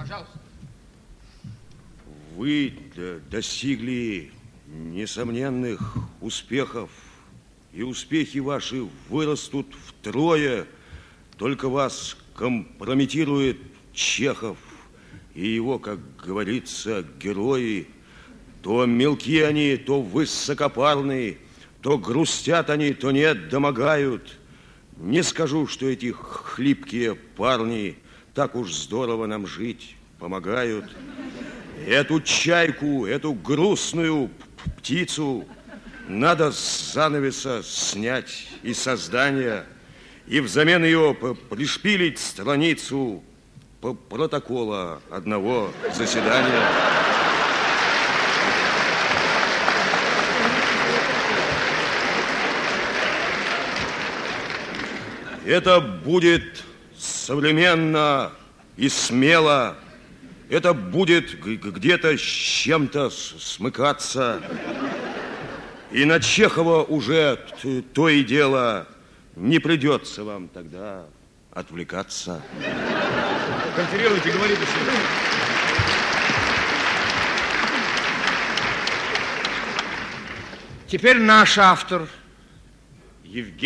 Пожалуйста. Вы достигли несомненных успехов, и успехи ваши вырастут втрое. Только вас компрометирует Чехов и его, как говорится, герои. То мелкие они, то высокопарные, то грустят они, то нет, домогают. Не скажу, что эти хлипкие парни так уж здорово нам жить помогают. Эту чайку, эту грустную птицу надо с занавеса снять и создания, и взамен ее пришпилить страницу протокола одного заседания. Это будет современно и смело. Это будет где-то с чем-то смыкаться. И на Чехова уже то и дело не придется вам тогда отвлекаться. Конферируйте, говорите сюда. Теперь наш автор Евгений